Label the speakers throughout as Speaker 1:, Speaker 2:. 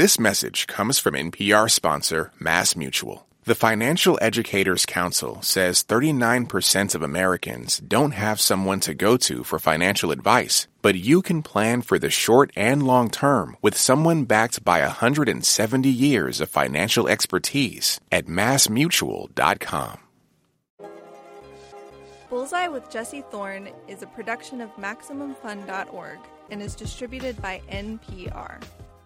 Speaker 1: This message comes from NPR sponsor MassMutual. The Financial Educators Council says 39% of Americans don't have someone to go to for financial advice, but you can plan for the short and long term with someone backed by 170 years of financial expertise at MassMutual.com.
Speaker 2: Bullseye with Jesse Thorne is a production of MaximumFun.org and is distributed by NPR.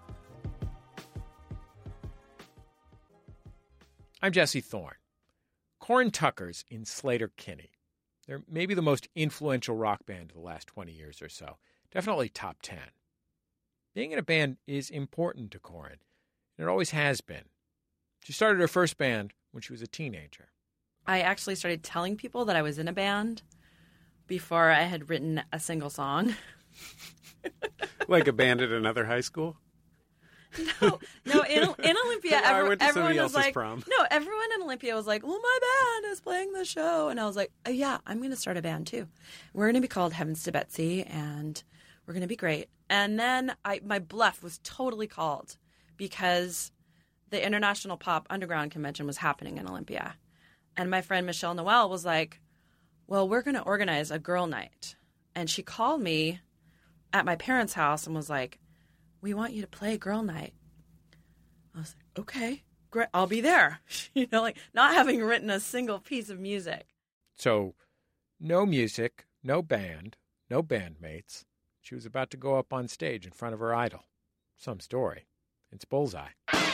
Speaker 3: I'm Jesse Thorne. Corin Tucker's in Sleater-Kinney. They're maybe the most influential rock band of the last 20 years or so. Definitely top 10. Being in a band is important to Corin, and it always has been. She started her first band when she was a teenager.
Speaker 4: I actually started telling people that I was in a band before I had written a single song.
Speaker 5: Like a band at another high school?
Speaker 4: No. In Olympia,
Speaker 5: I went to
Speaker 4: everyone
Speaker 5: somebody
Speaker 4: was
Speaker 5: else's
Speaker 4: like,
Speaker 5: prom.
Speaker 4: no, everyone in Olympia was like, well, my band is playing the show. And I was like, oh, yeah, I'm going to start a band too. We're going to be called Heavens to Betsy, and we're going to be great. And then my bluff was totally called because the International Pop Underground Convention was happening in Olympia. And my friend Michelle Noel was like, well, we're going to organize a girl night. And she called me at my parents' house and was like, we want you to play girl night. I was like, okay, great, I'll be there. Like not having written a single piece of music.
Speaker 3: So, no music, no band, no bandmates. She was about to go up on stage in front of her idol. Some story. It's Bullseye.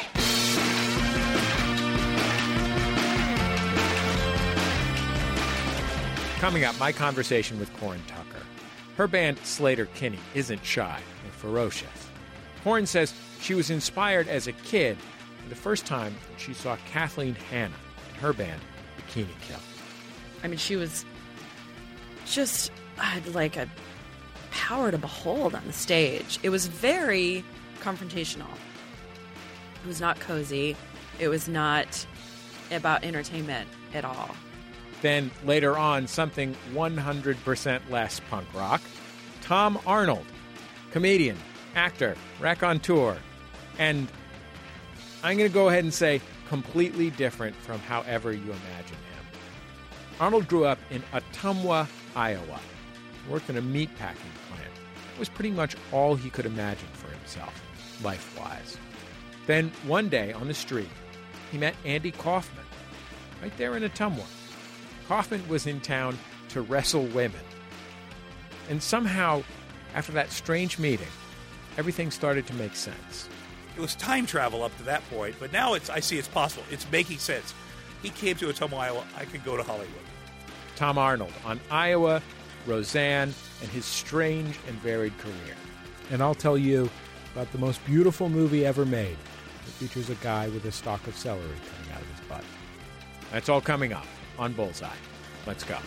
Speaker 3: Coming up, my conversation with Corin Tucker. Her band, Sleater-Kinney, isn't shy. They're ferocious. Corin says she was inspired as a kid the first time she saw Kathleen Hanna and her band, Bikini Kill.
Speaker 4: I mean, she was just had like a power to behold on the stage. It was very confrontational. It was not cozy. It was not about entertainment at all.
Speaker 3: Then later on, something 100% less punk rock. Tom Arnold, comedian, actor, raconteur, and I'm going to go ahead and say completely different from however you imagine him. Arnold grew up in Ottumwa, Iowa. He worked in a meatpacking plant. It was pretty much all he could imagine for himself, life-wise. Then one day on the street, he met Andy Kaufman, right there in Ottumwa. Kaufman was in town to wrestle women. And somehow, after that strange meeting, everything started to make sense.
Speaker 6: It was time travel up to that point, but now I see it's possible. It's making sense. He came to Ottumwa, Iowa. I could go to Hollywood.
Speaker 3: Tom Arnold on Iowa, Roseanne, and his strange and varied career. And I'll tell you about the most beautiful movie ever made. It features a guy with a stalk of celery coming out of his butt. That's all coming up on Bullseye. Let's go.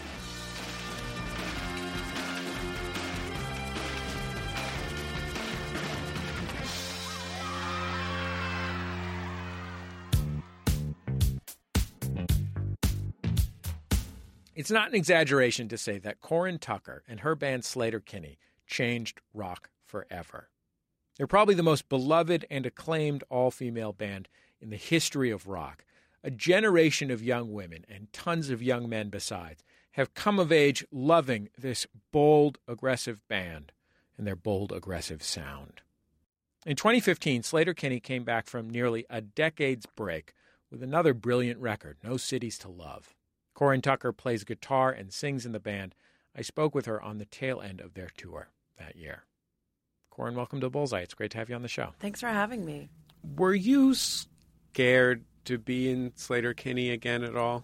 Speaker 3: It's not an exaggeration to say that Corin Tucker and her band Sleater-Kinney changed rock forever. They're probably the most beloved and acclaimed all-female band in the history of rock. A generation of young women and tons of young men besides have come of age loving this bold, aggressive band and their bold, aggressive sound. In 2015, Sleater-Kinney came back from nearly a decade's break with another brilliant record, No Cities to Love. Corin Tucker plays guitar and sings in the band. I spoke with her on the tail end of their tour that year. Corin, welcome to Bullseye. It's great to have you on the show.
Speaker 4: Thanks for having me.
Speaker 5: Were you scared to be in Sleater-Kinney again at all?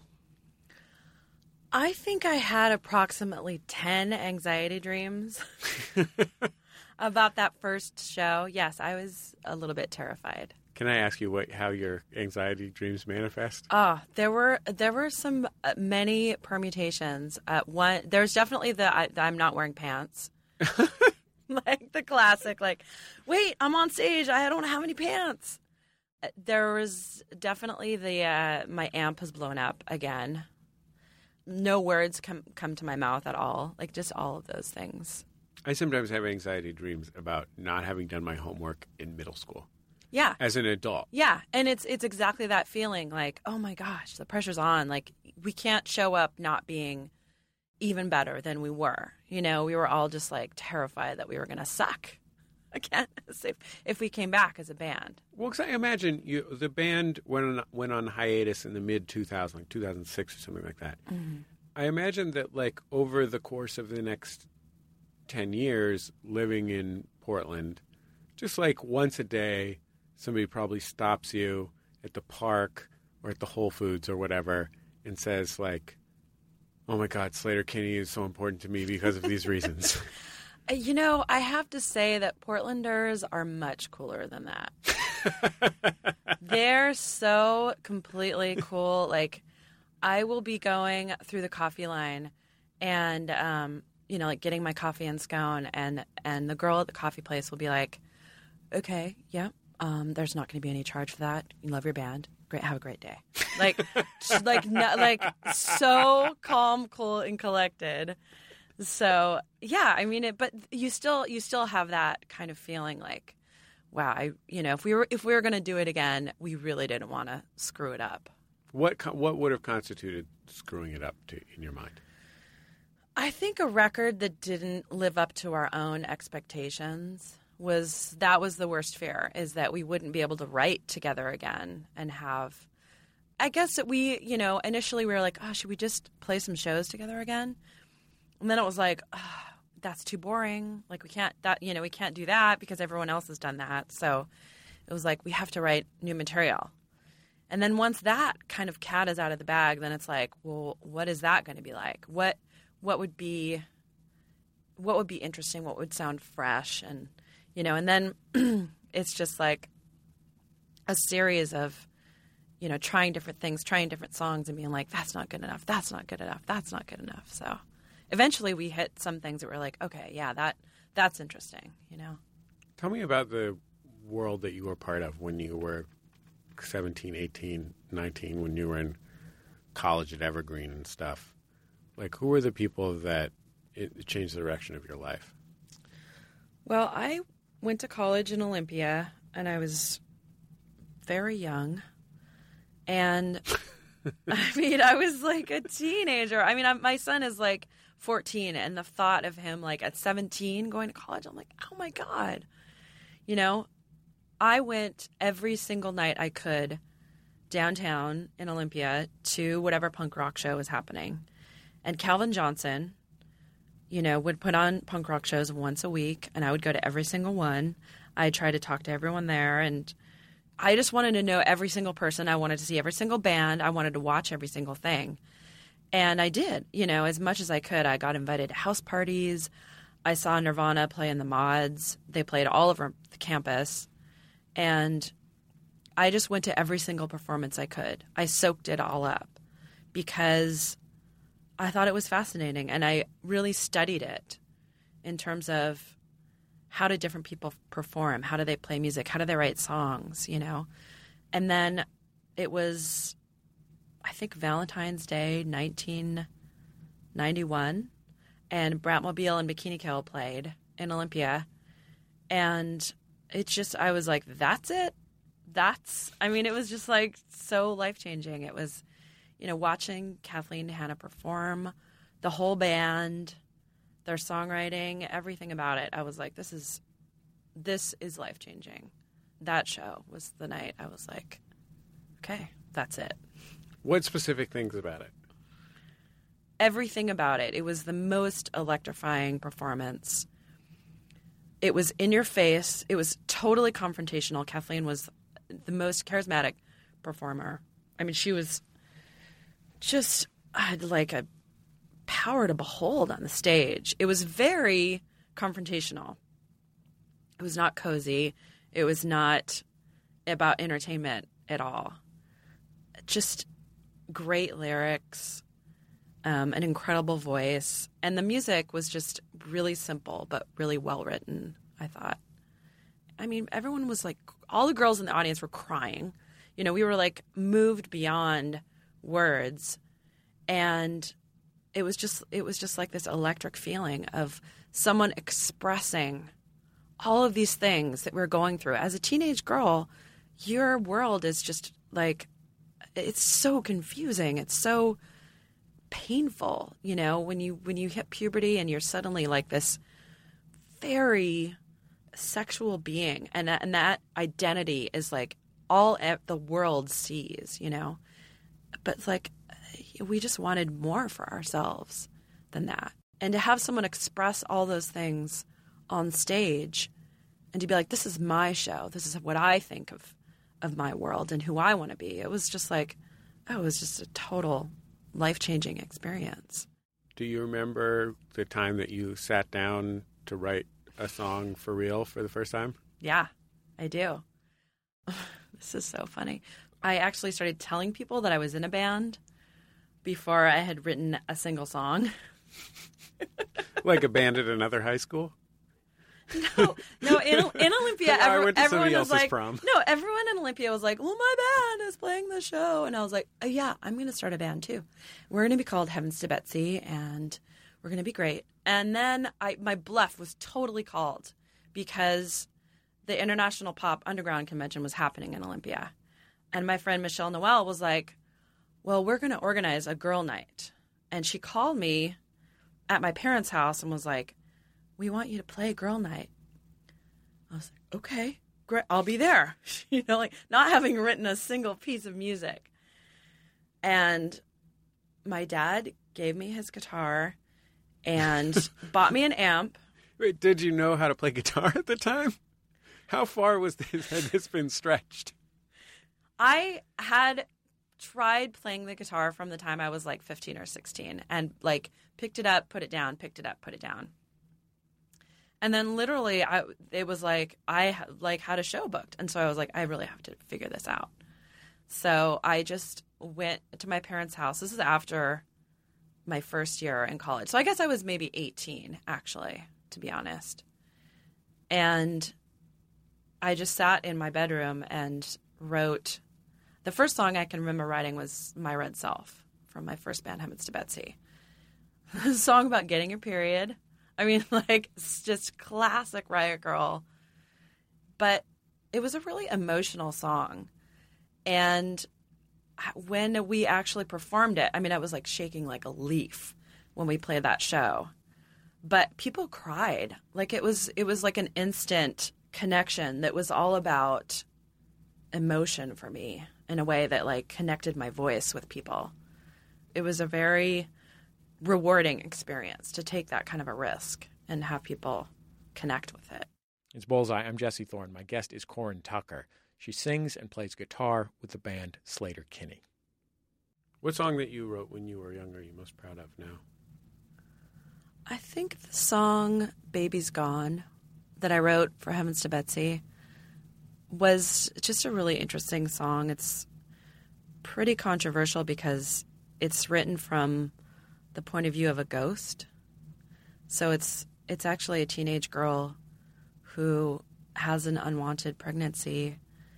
Speaker 4: I think I had approximately 10 anxiety dreams about that first show. Yes, I was a little bit terrified.
Speaker 5: Can I ask you how your anxiety dreams manifest?
Speaker 4: There were some many permutations. There's definitely I'm not wearing pants, like the classic. Like, wait, I'm on stage. I don't have any pants. There was definitely my amp has blown up again. No words come to my mouth at all. Like just all of those things.
Speaker 5: I sometimes have anxiety dreams about not having done my homework in middle school.
Speaker 4: Yeah.
Speaker 5: as an adult.
Speaker 4: Yeah, and it's exactly that feeling like, oh my gosh, the pressure's on. Like, we can't show up not being even better than we were. You know, we were all just like terrified that we were going to suck again if we came back as a band.
Speaker 5: Well, 'cause I imagine the band went on hiatus in the mid 2000s, like 2006 or something like that.
Speaker 4: Mm-hmm.
Speaker 5: I imagine that like over the course of the next 10 years living in Portland, just like once a day, somebody probably stops you at the park or at the Whole Foods or whatever and says like, oh my God, Sleater-Kinney is so important to me because of these reasons.
Speaker 4: You know, I have to say that Portlanders are much cooler than that. They're so completely cool. Like, I will be going through the coffee line and, you know, like getting my coffee and scone, and the girl at the coffee place will be like, okay, yeah, there's not going to be any charge for that. You love your band. Great. Have a great day. Like, so calm, cool, and collected. So yeah, I mean, but you still have that kind of feeling like, wow, if we were going to do it again, we really didn't want to screw it up.
Speaker 5: What would have constituted screwing it up in your mind?
Speaker 4: I think a record that didn't live up to our own expectations was the worst fear, is that we wouldn't be able to write together again and have. I guess that we, initially we were like, oh, should we just play some shows together again? And then it was like, oh, that's too boring. Like we can't do that because everyone else has done that. So it was like, we have to write new material. And then once that kind of cat is out of the bag, then it's like, well, what is that going to be like? What would be interesting? What would sound fresh? And, and then it's just like a series of, trying different things, trying different songs and being like, that's not good enough. That's not good enough. That's not good enough. So eventually we hit some things that were like, okay, yeah, that's interesting,
Speaker 5: Tell me about the world that you were part of when you were 17, 18, 19, when you were in college at Evergreen and stuff. Like, who were the people that it changed the direction of your life?
Speaker 4: Well, I went to college in Olympia, and I was very young. And, I was like a teenager. My son is like 14, and the thought of him like at 17 going to college, I'm like, oh my God. I went every single night I could downtown in Olympia to whatever punk rock show was happening. And Calvin Johnson, would put on punk rock shows once a week, and I would go to every single one. I'd try to talk to everyone there, and I just wanted to know every single person. I wanted to see every single band. I wanted to watch every single thing. And I did, as much as I could. I got invited to house parties. I saw Nirvana play in the Mods. They played all over the campus. And I just went to every single performance I could. I soaked it all up because I thought it was fascinating. And I really studied it in terms of how do different people perform? How do they play music? How do they write songs, And then it was, I think, Valentine's Day, 1991. And Bratmobile and Bikini Kill played in Olympia. And it's just, I was like, that's it? It was just like so life-changing. It was, watching Kathleen and Hannah perform, the whole band, their songwriting, everything about it. I was like, this is life-changing. That show was the night I was like, okay, that's it.
Speaker 5: What specific things about it?
Speaker 4: Everything about it. It was the most electrifying performance. It was in your face. It was totally confrontational. Kathleen was the most charismatic performer. She was just like a power to behold on the stage. It was very confrontational. It was not cozy. It was not about entertainment at all. Just great lyrics, an incredible voice, and the music was just really simple but really well written, I thought. Everyone was like, all the girls in the audience were crying. We were like moved beyond words, and it was just like this electric feeling of someone expressing all of these things that we're going through. As a teenage girl, your world is just like, it's so confusing. It's so painful, you know, when you hit puberty and you're suddenly like this very sexual being, and that identity is like all the world sees, you know. But it's like we just wanted more for ourselves than that. And to have someone express all those things on stage and to be like, this is my show, this is what I think of my world and who I want to be. It was just like, it was just a total life-changing experience.
Speaker 5: Do you remember the time that you sat down to write a song for real for the first time?
Speaker 4: Yeah, I do. This is so funny. I actually started telling people that I was in a band before I had written a single song.
Speaker 5: Like a band at another high school?
Speaker 4: No. In Olympia,
Speaker 5: I went to
Speaker 4: everyone
Speaker 5: somebody
Speaker 4: was
Speaker 5: else's
Speaker 4: like,
Speaker 5: prom.
Speaker 4: no, everyone in Olympia was like, well, my band is playing the show, and I was like, oh, yeah, I'm going to start a band too. We're going to be called Heavens to Betsy, and we're going to be great. And then my bluff was totally called because the International Pop Underground Convention was happening in Olympia, and my friend Michelle Noel was like, well, we're going to organize a girl night, and she called me at my parents' house and was like, we want you to play girl night. I was like, okay, great, I'll be there. You know, like not having written a single piece of music. And my dad gave me his guitar and bought me an amp.
Speaker 5: Wait, did you know how to play guitar at the time? How far had this been stretched?
Speaker 4: I had tried playing the guitar from the time I was like 15 or 16 and like picked it up, put it down, picked it up, put it down. And then literally it was like I had a show booked. And so I was like, I really have to figure this out. So I just went to my parents' house. This is after my first year in college. So I guess I was maybe 18, actually, to be honest. And I just sat in my bedroom and wrote. The first song I can remember writing was My Red Self from my first band, Heavens to Betsy. A song about getting your period. I mean, like, it's just classic Riot Girl. But it was a really emotional song. And when we actually performed it, I mean, I was like shaking like a leaf when we played that show. But people cried. Like it was like an instant connection that was all about emotion for me in a way that like connected my voice with people. It was a very rewarding experience to take that kind of a risk and have people connect with it.
Speaker 3: It's Bullseye. I'm Jesse Thorne. My guest is Corin Tucker. She sings and plays guitar with the band Sleater-Kinney.
Speaker 5: What song that you wrote when you were younger are you most proud of now?
Speaker 4: I think the song Baby's Gone that I wrote for Heavens to Betsy was just a really interesting song. It's pretty controversial because it's written from the point of view of a ghost. So it's actually a teenage girl who has an unwanted pregnancy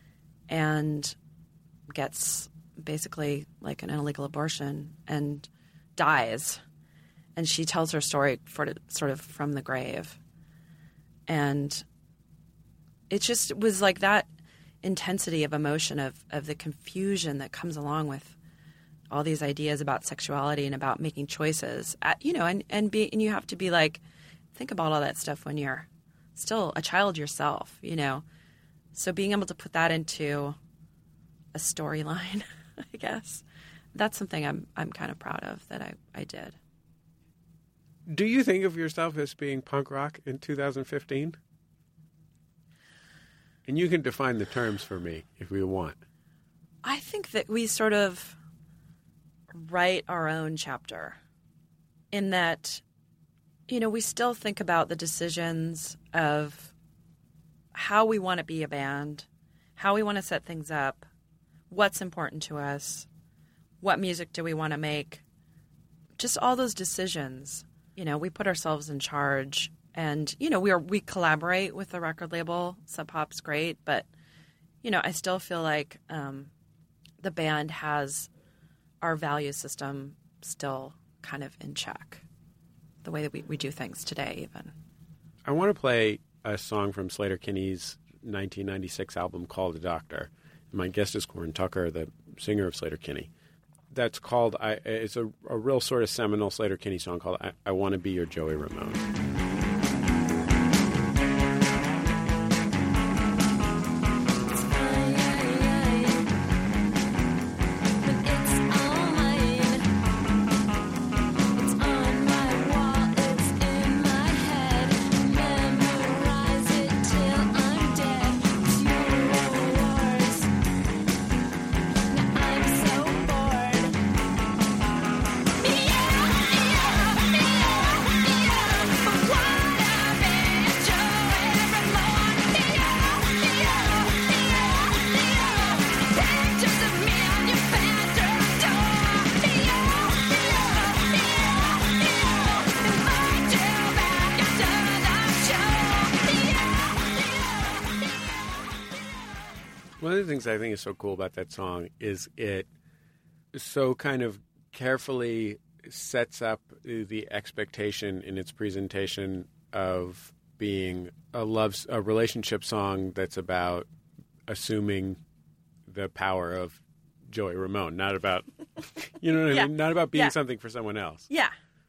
Speaker 4: and gets basically like an illegal abortion and dies. And she tells her story sort of from the grave. And it just was like that intensity of emotion of the confusion that comes along with all these ideas about sexuality and about making choices, you know, and you have to be like, think about all that stuff when you're still a child yourself, you know. So being able to put that into a storyline, I guess, that's something I'm kind of proud of that I did.
Speaker 5: Do you think of yourself as being punk rock in 2015? And you can define the terms for me if you want.
Speaker 4: I think that we sort of write our own chapter in that, you know, we still think about the decisions of how we want to be a band, how we want to set things up, what's important to us, what music do we want to make, just all those decisions. You know, we put ourselves in charge, and, you know, we collaborate with the record label. Sub Pop's great, but, you know, I still feel like the band has our value system still kind of in check, the way that we do things today even.
Speaker 5: I want to play a song from Sleater-Kinney's 1996 album, Call the Doctor. My guest is Corin Tucker, the singer of Sleater-Kinney. That's called, it's a real sort of seminal Sleater-Kinney song called I Want to Be Your Joey Ramone. One of the things I think is so cool about that song is it so kind of carefully sets up the expectation in its presentation of being a relationship song that's about assuming the power of Joey Ramone, not about, you know what I mean? Not about being something for someone else.
Speaker 4: Yeah.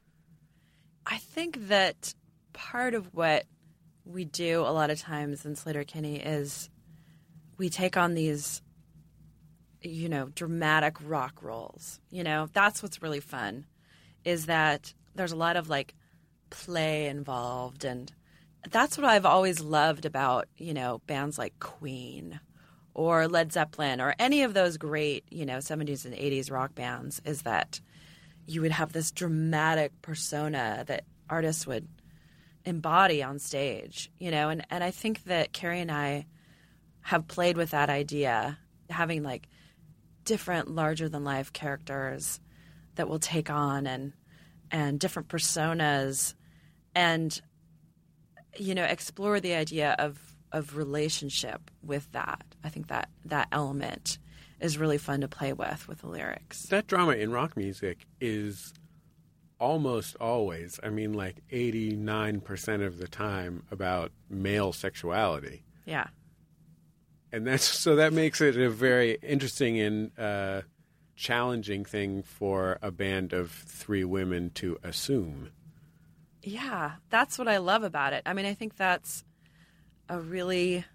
Speaker 4: I think that part of what we do a lot of times in Sleater-Kinney is we take on these, you know, dramatic rock roles. You know, that's what's really fun, is that there's a lot of, like, play involved. And that's what I've always loved about, you know, bands like Queen or Led Zeppelin or any of those great, you know, 70s and 80s rock bands, is that you would have this dramatic persona that artists would embody on stage, you know. And I think that Carrie and I have played with that idea, having like different larger-than-life characters that will take on and different personas, and, you know, explore the idea of relationship with that. I think that element is really fun to play with the lyrics.
Speaker 5: That drama in rock music is almost always, I mean, like 89% of the time, about male sexuality.
Speaker 4: Yeah.
Speaker 5: And that makes it a very interesting and challenging thing for a band of three women to assume.
Speaker 4: Yeah, that's what I love about it. I mean, I think that's a really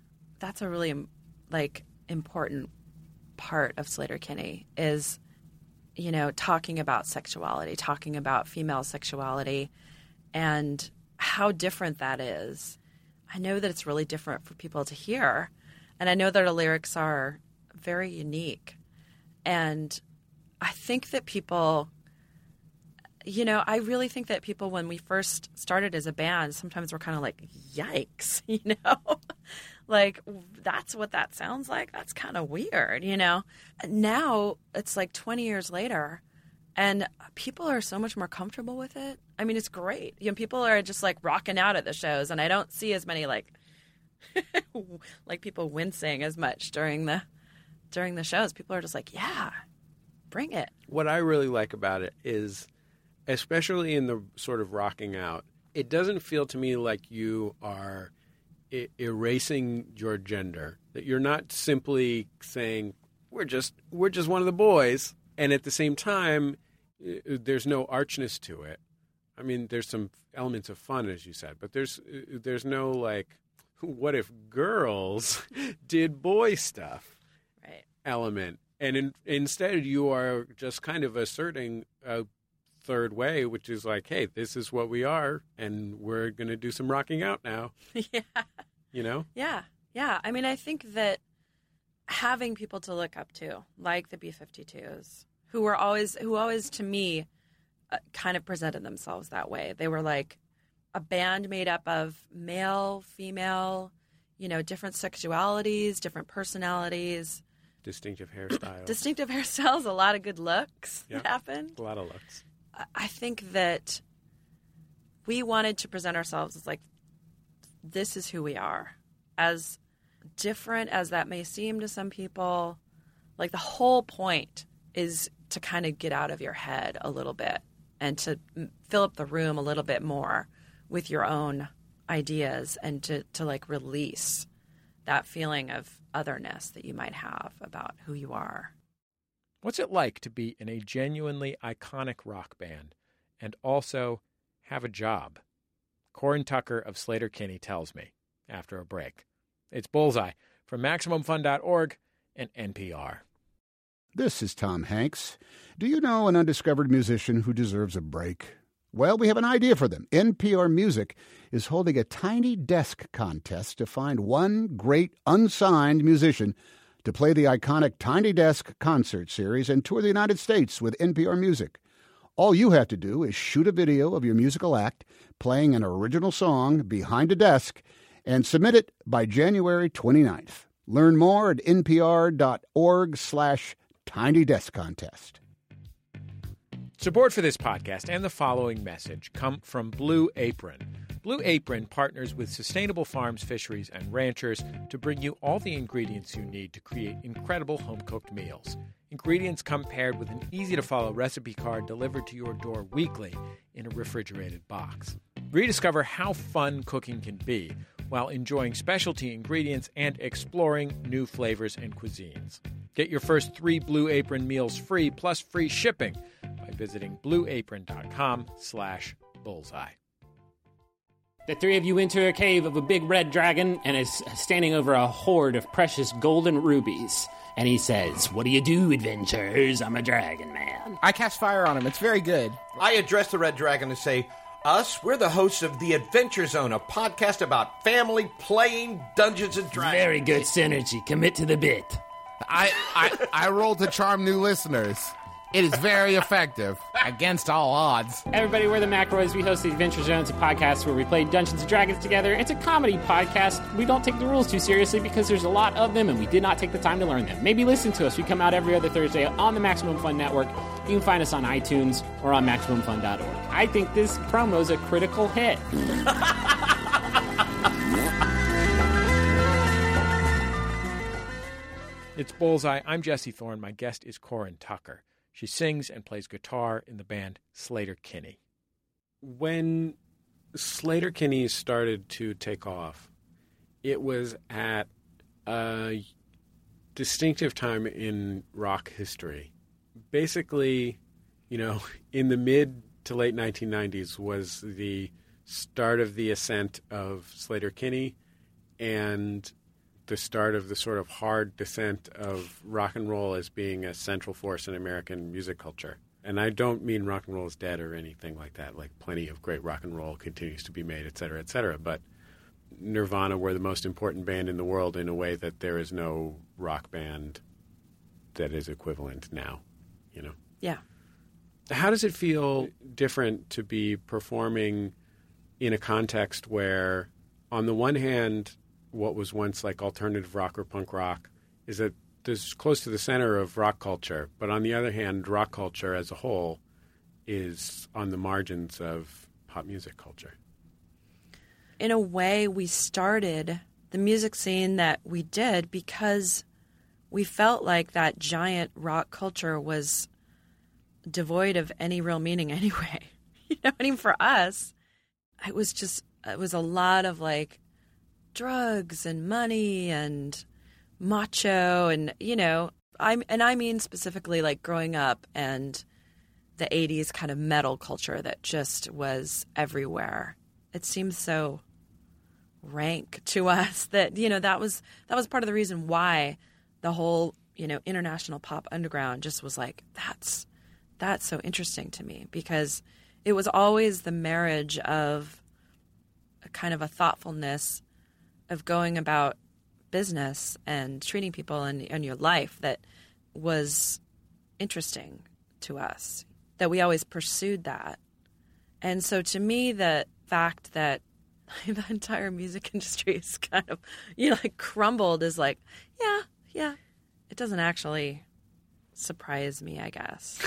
Speaker 4: like important part of Sleater-Kinney is, you know, talking about sexuality, talking about female sexuality, and how different that is. I know that it's really different for people to hear. And I know that our lyrics are very unique. And I think that people, you know, I really think that people, when we first started as a band, sometimes we're kind of like, yikes, you know? Like, that's what that sounds like? That's kind of weird, you know? Now, it's like 20 years later, and people are so much more comfortable with it. I mean, it's great. You know, people are just like rocking out at the shows, and I don't see as many like people wincing as much during the shows. People are just like, yeah, bring it.
Speaker 5: What I really like about it is, especially in the sort of rocking out, it doesn't feel to me like you are erasing your gender, that you're not simply saying we're just one of the boys, and at the same time there's no archness to it. I mean, there's some elements of fun, as you said, but there's no like, what if girls did boy stuff,
Speaker 4: right,
Speaker 5: element. And instead you are just kind of asserting a third way, which is like, hey, this is what we are, and we're going to do some rocking out now.
Speaker 4: Yeah.
Speaker 5: You know?
Speaker 4: Yeah. Yeah. I mean, I think that having people to look up to, like the B-52s, who always to me kind of presented themselves that way. They were like a band made up of male, female, you know, different sexualities, different personalities.
Speaker 5: Distinctive hairstyles.
Speaker 4: A lot of good looks that happened.
Speaker 5: A lot of looks.
Speaker 4: I think that we wanted to present ourselves as like, this is who we are. As different as that may seem to some people, like the whole point is to kind of get out of your head a little bit and to fill up the room a little bit more with your own ideas, and to like release that feeling of otherness that you might have about who you are.
Speaker 3: What's it like to be in a genuinely iconic rock band and also have a job? Corin Tucker of Sleater-Kinney tells me after a break. It's Bullseye from MaximumFun.org and NPR.
Speaker 7: This is Tom Hanks. Do you know an undiscovered musician who deserves a break? Well, we have an idea for them. NPR Music is holding a Tiny Desk contest to find one great unsigned musician to play the iconic Tiny Desk concert series and tour the United States with NPR Music. All you have to do is shoot a video of your musical act playing an original song behind a desk and submit it by January 29th. Learn more at npr.org/Tiny Desk Contest.
Speaker 3: Support for this podcast and the following message come from Blue Apron. Blue Apron partners with sustainable farms, fisheries, and ranchers to bring you all the ingredients you need to create incredible home-cooked meals. Ingredients come paired with an easy-to-follow recipe card delivered to your door weekly in a refrigerated box. Rediscover how fun cooking can be while enjoying specialty ingredients and exploring new flavors and cuisines. Get your first 3 Blue Apron meals free plus free shipping by visiting blueapron.com/bullseye.
Speaker 8: The three of you enter a cave of a big red dragon and is standing over a hoard of precious golden rubies. And he says, "What do you do, adventurers? I'm a dragon man."
Speaker 9: I cast fire on him. It's very good.
Speaker 10: I address the red dragon and say, we're the hosts of The Adventure Zone, a podcast about family playing Dungeons and Dragons.
Speaker 8: Very good synergy. Commit to the bit.
Speaker 9: I roll to charm new listeners. It is very effective, against all odds.
Speaker 8: Everybody, we're the McElroys. We host The Adventure Zone. It's a podcast where we play Dungeons & Dragons together. It's a comedy podcast. We don't take the rules too seriously because there's a lot of them, and we did not take the time to learn them. Maybe listen to us. We come out every other Thursday on the Maximum Fun Network. You can find us on iTunes or on MaximumFun.org. I think this promo's a critical hit.
Speaker 3: It's Bullseye. I'm Jesse Thorne. My guest is Corin Tucker. She sings and plays guitar in the band Sleater-Kinney.
Speaker 5: When Sleater-Kinney started to take off, it was at a distinctive time in rock history. Basically, in the mid to late 1990s was the start of the ascent of Sleater-Kinney and the start of the sort of hard descent of rock and roll as being a central force in American music culture. And I don't mean rock and roll is dead or anything like that. Like, plenty of great rock and roll continues to be made, et cetera, et cetera. But Nirvana were the most important band in the world in a way that there is no rock band that is equivalent now,
Speaker 4: Yeah.
Speaker 5: How does it feel different to be performing in a context where, on the one hand, what was once like alternative rock or punk rock is that there's close to the center of rock culture, but on the other hand, rock culture as a whole is on the margins of pop music culture?
Speaker 4: In a way, we started the music scene that we did because we felt like that giant rock culture was devoid of any real meaning anyway. For us, it was a lot of like drugs and money and macho and I mean specifically like growing up and the 80s kind of metal culture that just was everywhere. It seems so rank to us that that was part of the reason why the whole international pop underground just was like that's so interesting to me, because it was always the marriage of a kind of a thoughtfulness of going about business and treating people in your life that was interesting to us, that we always pursued that. And so to me, the fact that the entire music industry is kind of, crumbled is like, yeah, it doesn't actually surprise me, I guess.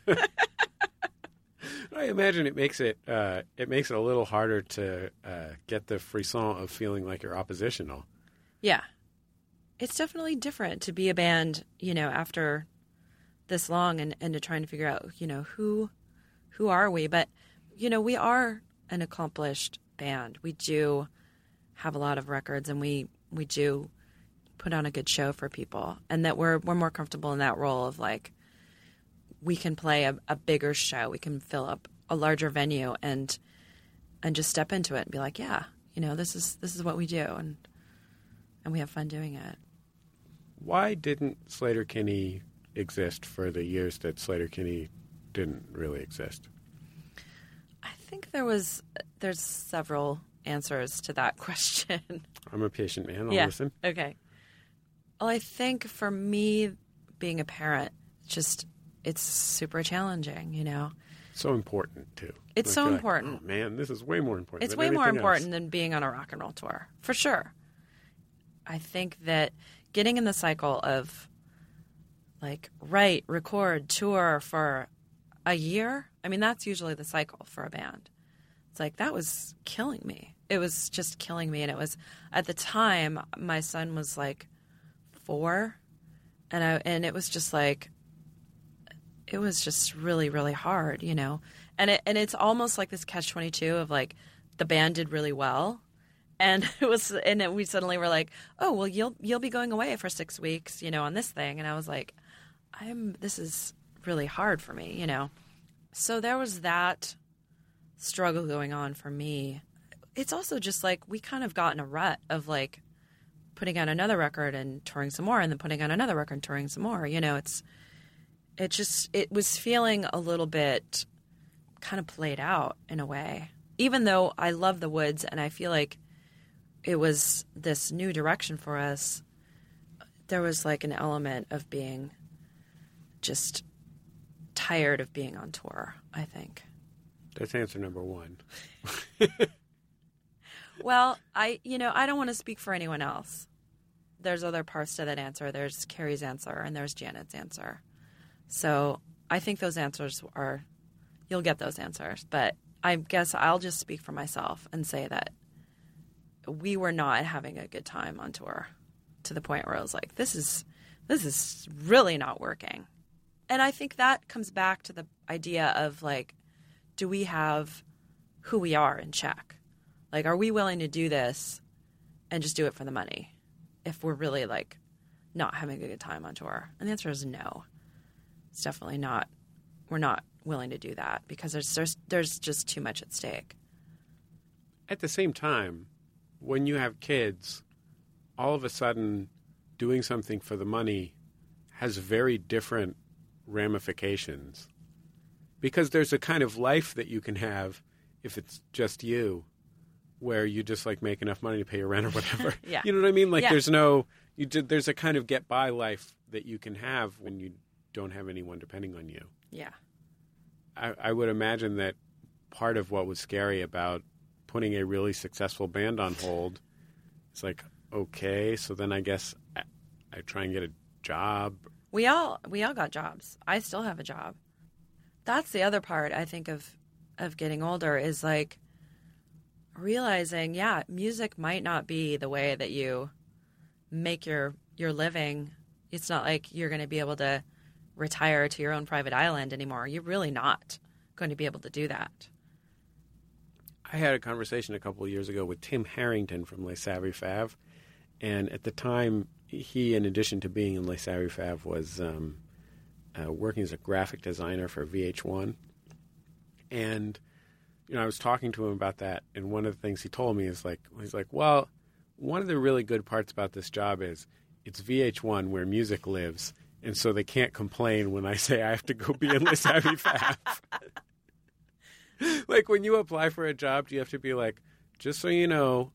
Speaker 5: I imagine it makes it a little harder to get the frisson of feeling like you're oppositional.
Speaker 4: Yeah. It's definitely different to be a band, after this long and to trying to figure out, who are we? But, we are an accomplished band. We do have a lot of records and we do put on a good show for people, and that we're more comfortable in that role of like we can play a bigger show, we can fill up a larger venue, and just step into it and be like, yeah, you know, this is what we do, and we have fun doing it.
Speaker 5: Why didn't Sleater-Kinney exist for the years that Sleater-Kinney didn't really exist?
Speaker 4: I think there's several answers to that question.
Speaker 5: I'm a patient man. I'll
Speaker 4: yeah.
Speaker 5: listen.
Speaker 4: Okay. Well, I think for me, being a parent, it's super challenging, you know.
Speaker 5: So important, too.
Speaker 4: It's so important.
Speaker 5: Like, oh, man, this is way more important.
Speaker 4: It's
Speaker 5: than
Speaker 4: way more
Speaker 5: anything
Speaker 4: important
Speaker 5: else.
Speaker 4: than being on a rock and roll tour, for sure. I think that getting in the cycle of, like, write, record, tour for a year, I mean, that's usually the cycle for a band. It's like, that was killing me. It was just killing me. And it was, at the time, my son was, like, 4, and it was just, like, it was just really, really hard, you know. And it's almost like this catch-22 of, like, the band did really well. And we suddenly were like, oh, well, you'll be going away for 6 weeks, you know, on this thing. And I was like, this is really hard for me, you know. So there was that struggle going on for me. It's also just like we kind of got in a rut of like putting out another record and touring some more, and then putting out another record and touring some more. You know, it was feeling a little bit kind of played out in a way, even though I love the Woods and I feel like it was this new direction for us. There was like an element of being just tired of being on tour, I think.
Speaker 5: That's answer number 1.
Speaker 4: Well, I don't want to speak for anyone else. There's other parts to that answer. There's Carrie's answer and there's Janet's answer. So I think those answers you'll get those answers. But I guess I'll just speak for myself and say that we were not having a good time on tour to the point where I was like, this is really not working. And I think that comes back to the idea of like, do we have who we are in check? Like, are we willing to do this and just do it for the money if we're really like not having a good time on tour? And the answer is no. It's definitely not. We're not willing to do that because there's just too much at stake.
Speaker 5: At the same time, when you have kids, all of a sudden doing something for the money has very different ramifications. Because there's a kind of life that you can have if it's just you, where you just like make enough money to pay your rent or whatever.
Speaker 4: Yeah.
Speaker 5: You know what I mean? Like
Speaker 4: Yeah.
Speaker 5: there's a kind of get by life that you can have when you don't have anyone depending on you.
Speaker 4: Yeah.
Speaker 5: I would imagine that part of what was scary about putting a really successful band on hold is like, okay, so then I guess I try and get a job.
Speaker 4: We all got jobs. I still have a job. That's the other part, I think, of getting older is like realizing, yeah, music might not be the way that you make your living. It's not like you're going to be able to retire to your own private island anymore. You're really not going to be able to do that.
Speaker 5: I had a conversation a couple of years ago with Tim Harrington from Les Savy Fav, and at the time, he, in addition to being in Les Savy Fav, was working as a graphic designer for VH1. And, you know, I was talking to him about that, and one of the things he told me is like, he's like, well, one of the really good parts about this job is it's VH1 where music lives, and so they can't complain when I say I have to go be in Les Savy Fav. Like, when you apply for a job, do you have to be like, just so you know,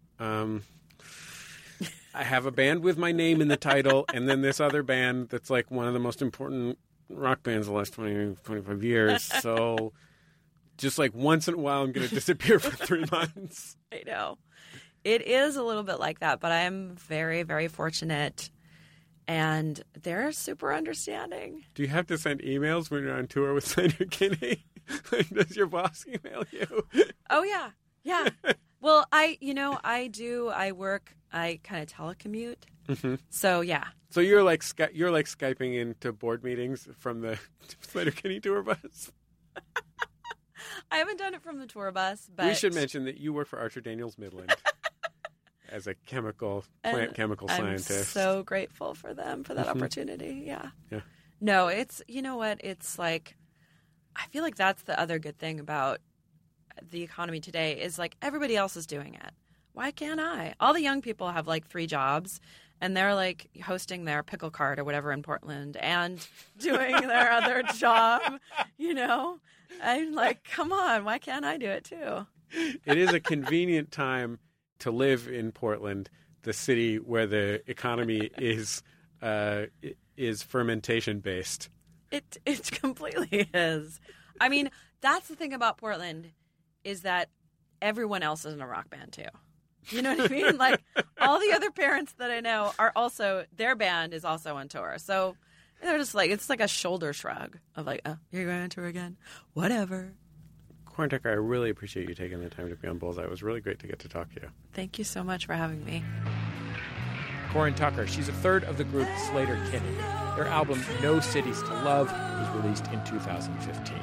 Speaker 5: I have a band with my name in the title, and then this other band that's like one of the most important rock bands the last 20, 25 years. So just like once in a while, I'm going to disappear for 3 months.
Speaker 4: I know. It is a little bit like that, but I am very, very fortunate, and they're super understanding.
Speaker 5: Do you have to send emails when you're on tour with Sleater-Kinney? Does your boss email you?
Speaker 4: Oh, yeah. Yeah. Well, I work, I kind of telecommute.
Speaker 5: Mm-hmm.
Speaker 4: So, yeah.
Speaker 5: So you're like Skyping into board meetings from the Sleater-Kinney tour bus?
Speaker 4: I haven't done it from the tour bus, but
Speaker 5: we should mention that you work for Archer Daniels Midland. as a plant chemical
Speaker 4: I'm
Speaker 5: scientist.
Speaker 4: So grateful for them for that opportunity. Yeah.
Speaker 5: Yeah.
Speaker 4: No, you know what? It's like, I feel like that's the other good thing about the economy today is like everybody else is doing it. Why can't I? All the young people have like 3 jobs and they're like hosting their pickle cart or whatever in Portland and doing their other job, you know? I'm like, come on, why can't I do it too?
Speaker 5: It is a convenient time to live in Portland, the city where the economy is fermentation based.
Speaker 4: It completely is. I mean, that's the thing about Portland is that everyone else is in a rock band too. You know what I mean? Like all the other parents that I know are also, their band is also on tour. So they're just like, it's like a shoulder shrug of like, oh, you're going on tour again? Whatever.
Speaker 5: Corin Tucker, I really appreciate you taking the time to be on Bullseye. It was really great to get to talk to you.
Speaker 4: Thank you so much for having me.
Speaker 3: Corin Tucker, she's a third of the group Sleater-Kinney. Their album No Cities to Love was released in 2015.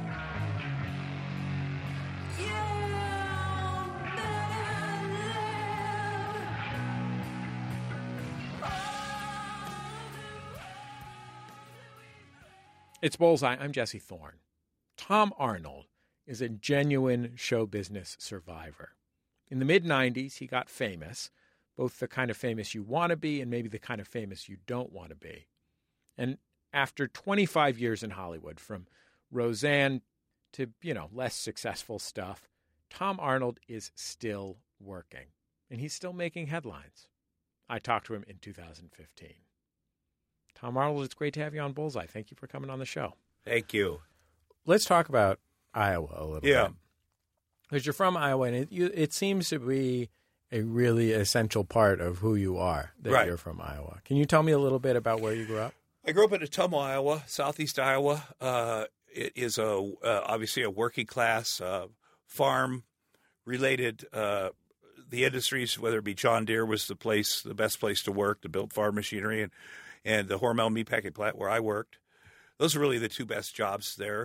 Speaker 3: It's Bullseye. I'm Jesse Thorne. Tom Arnold is a genuine show business survivor. In the mid-'90s, he got famous, both the kind of famous you want to be and maybe the kind of famous you don't want to be. And after 25 years in Hollywood, from Roseanne to, less successful stuff, Tom Arnold is still working, and he's still making headlines. I talked to him in 2015. Tom Arnold, it's great to have you on Bullseye. Thank you for coming on the show.
Speaker 6: Thank you.
Speaker 3: Let's talk about Iowa a little
Speaker 6: Yeah.
Speaker 3: bit. Because you're from Iowa, and it seems to be a really essential part of who you are, that
Speaker 6: Right.
Speaker 3: you're from Iowa. Can you tell me a little bit about where you grew up?
Speaker 6: I grew up in Ottumwa, Iowa, southeast Iowa. It is obviously a working class farm related. The industries, whether it be John Deere was the best place to work to build farm machinery, and the Hormel meatpacking plant where I worked. Those are really the 2 best jobs there.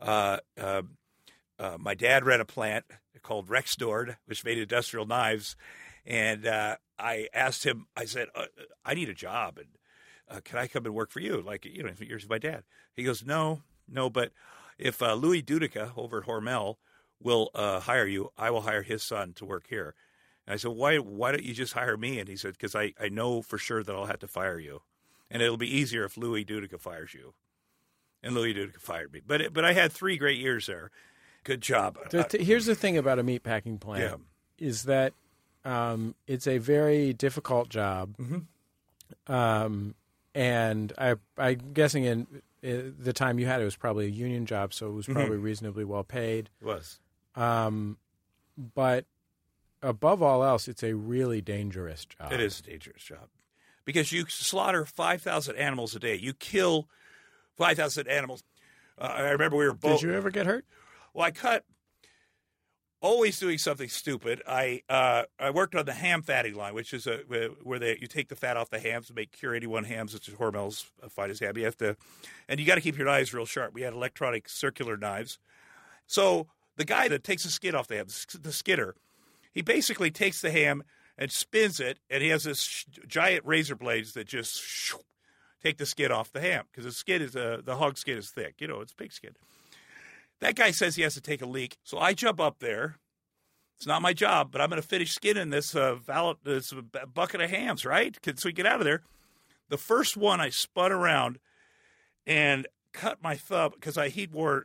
Speaker 6: My dad ran a plant called Rexnord, which made industrial knives, and I asked him. I said, "I need a job, and can I come and work for you? Like, if you're my dad." He goes, "No, but if Louis Dudica over at Hormel will hire you, I will hire his son to work here." And I said, "Why don't you just hire me?" And he said, "Because I know for sure that I'll have to fire you, and it'll be easier if Louis Dudica fires you." And Louis Dudica fired me, but I had 3 great years there. Good job.
Speaker 3: Here's the thing about a meatpacking plant is that it's a very difficult job.
Speaker 6: Mm-hmm.
Speaker 3: And I'm guessing in the time you had, it was probably a union job, so it was probably reasonably well paid.
Speaker 6: It was.
Speaker 3: But above all else, it's a really dangerous job.
Speaker 6: It is a dangerous job because you slaughter 5,000 animals a day. You kill 5,000 animals. I remember we were both.
Speaker 3: Did you ever get hurt?
Speaker 6: Well, I cut. Always doing something stupid. I worked on the ham fatting line, which is where you take the fat off the hams to make Cure 81 hams, which is Hormel's finest ham. You have to, and you got to keep your knives real sharp. We had electronic circular knives. So the guy that takes the skin off the ham, the skidder, he basically takes the ham and spins it, and he has this giant razor blades that just take the skin off the ham because the skin is the hog skin is thick. It's pig skin. That guy says he has to take a leak, so I jump up there. It's not my job, but I'm going to finish skinning this bucket of hams, right? So we get out of there. The first one, I spun around and cut my thumb because he wore.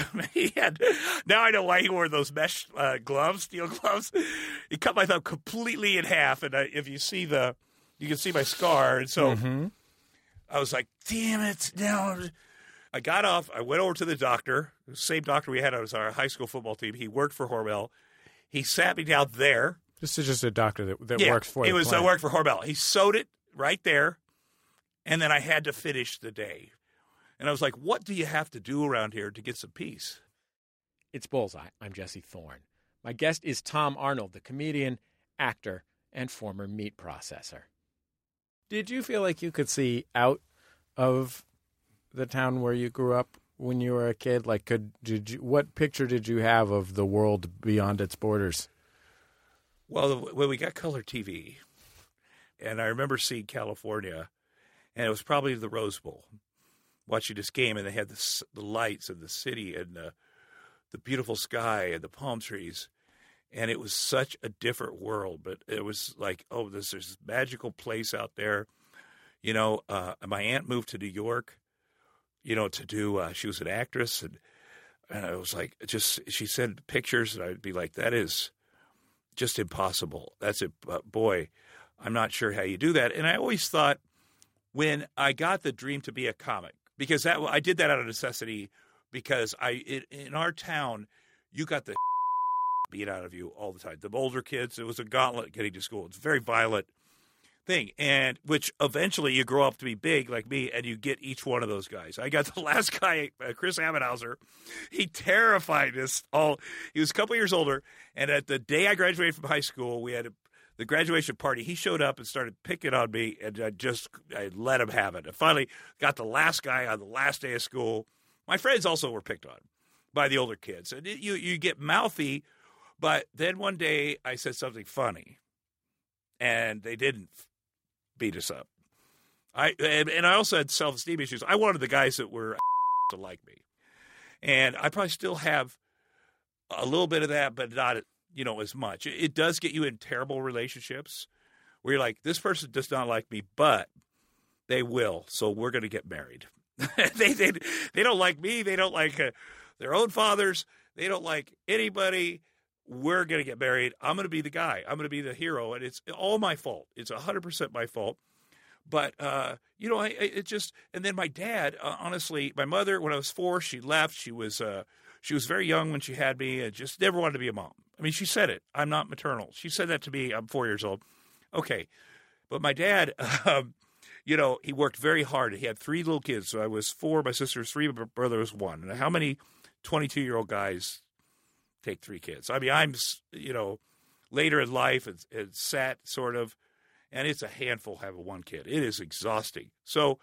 Speaker 6: Now I know why he wore those mesh gloves, steel gloves. He cut my thumb completely in half, and if you see you can see my scar, and so I was like, "Damn it!" Now. I got off. I went over to the doctor, the same doctor we had on our high school football team. He worked for Hormel. He sat me down there.
Speaker 3: This is just a doctor that works for
Speaker 6: it
Speaker 3: the
Speaker 6: was
Speaker 3: plant.
Speaker 6: I worked for Hormel. He sewed it right there, and then I had to finish the day. And I was like, what do you have to do around here to get some peace?
Speaker 3: It's Bullseye. I'm Jesse Thorne. My guest is Tom Arnold, the comedian, actor, and former meat processor. Did you feel like you could see out of the town where you grew up when you were a kid? Like, what picture did you have of the world beyond its borders?
Speaker 6: Well, when we got color TV, and I remember seeing California, and it was probably the Rose Bowl, watching this game, and they had the lights and the city and the beautiful sky and the palm trees, and it was such a different world. But it was like, oh, there's this magical place out there. You know, my aunt moved to New York, you know, to do. She was an actress, and it was like she sent pictures, and I'd be like, that is just impossible. That's it, boy. I'm not sure how you do that. And I always thought, when I got the dream to be a comic, because I did that out of necessity, because in our town, you got the beat out of you all the time. The older kids, it was a gauntlet getting to school. It's a very violent thing, and which eventually you grow up to be big like me, and you get each one of those guys. I got the last guy, Chris Amenhauser. He terrified us all. He was a couple years older, and at the day I graduated from high school, we had the graduation party. He showed up and started picking on me, and I let him have it. I finally got the last guy on the last day of school. My friends also were picked on by the older kids, and you get mouthy. But then one day I said something funny, and they didn't beat us up. And I also had self-esteem issues. I wanted the guys that were to like me, and I probably still have a little bit of that, but not, you know, as much. It does get you in terrible relationships where you're like, this person does not like me, but they will, so we're going to get married. they don't like me. They don't like their own fathers. They don't like anybody. We're going to get married. I'm going to be the guy. I'm going to be the hero, and it's all my fault. It's 100% my fault. But, you know, it just – and then my dad, honestly, my mother, when I was 4, she left. She was very young when she had me and just never wanted to be a mom. I mean, she said it. I'm not maternal. She said that to me. I'm 4 years old. Okay. But my dad, you know, he worked very hard. He had 3 little kids. So I was 4, my sister was 3, my brother was 1. And how many 22-year-old guys take 3 kids? I mean, I'm, you know, later in life and sat sort of, and it's a handful having 1 kid. It is exhausting. So,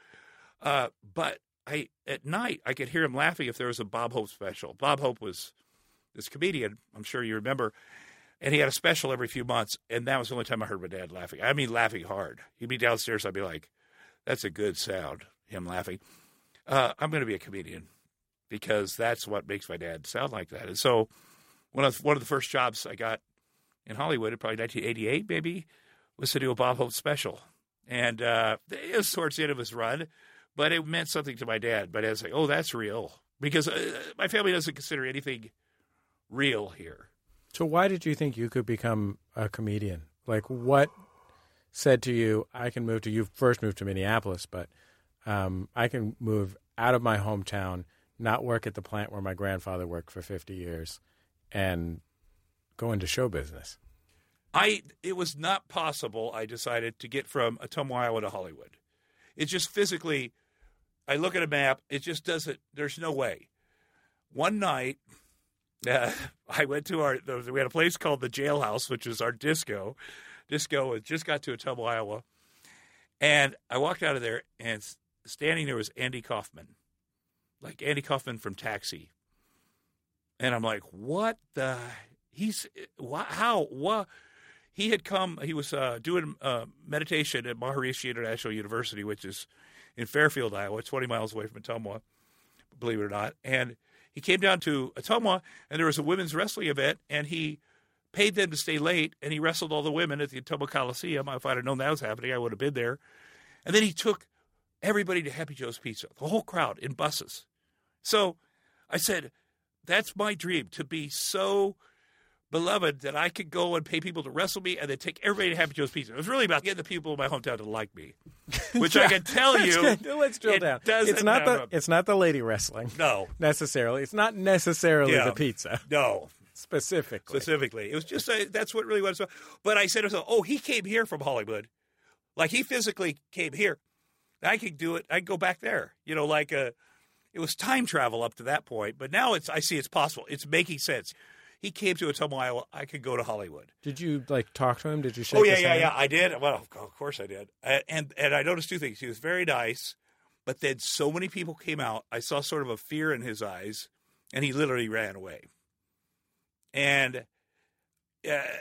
Speaker 6: but at night, I could hear him laughing if there was a Bob Hope special. Bob Hope was this comedian, I'm sure you remember, and he had a special every few months, and that was the only time I heard my dad laughing. I mean, laughing hard. He'd be downstairs, I'd be like, that's a good sound, him laughing. I'm going to be a comedian because that's what makes my dad sound like that. And so one of the first jobs I got in Hollywood, probably 1988 maybe, was to do a Bob Hope special. And it was towards the end of his run, but it meant something to my dad. My dad's like, oh, that's real. Because my family doesn't consider anything real here.
Speaker 3: So why did you think you could become a comedian? Like, what said to you, I can move to – you first moved to Minneapolis, but I can move out of my hometown, not work at the plant where my grandfather worked for 50 years, and go into show business?
Speaker 6: It was not possible, I decided, to get from Ottumwa, Iowa to Hollywood. It's just physically, I look at a map, it just doesn't, there's no way. One night, I went to we had a place called the Jailhouse, which is our disco. Disco had just got to Ottumwa, Iowa. And I walked out of there, and standing there was Andy Kaufman, like Andy Kaufman from Taxi. And I'm like, what? He had come, he was doing meditation at Maharishi International University, which is in Fairfield, Iowa, 20 miles away from Ottumwa, believe it or not. And he came down to Ottumwa, and there was a women's wrestling event, and he paid them to stay late, and he wrestled all the women at the Ottumwa Coliseum. If I'd have known that was happening, I would have been there. And then he took everybody to Happy Joe's Pizza, the whole crowd in buses. So I said, that's my dream, to be so beloved that I could go and pay people to wrestle me and then take everybody to Happy Joe's Pizza. It was really about getting the people in my hometown to like me, which I can tell you.
Speaker 3: Let's drill down. It's not the lady wrestling.
Speaker 6: No.
Speaker 3: Necessarily. It's not necessarily the pizza.
Speaker 6: No.
Speaker 3: Specifically.
Speaker 6: It was just, that's what really was. But I said to myself, oh, he came here from Hollywood. Like, he physically came here. I could do it. I could go back there. You know, like it was time travel up to that point. But now I see it's possible. It's making sense. He came to Ottumwa, Iowa. I could go to Hollywood.
Speaker 3: Did you, talk to him? Did you shake his hand?
Speaker 6: Yeah. I did. Well, of course I did. And I noticed 2 things. He was very nice, but then so many people came out. I saw sort of a fear in his eyes, and he literally ran away. And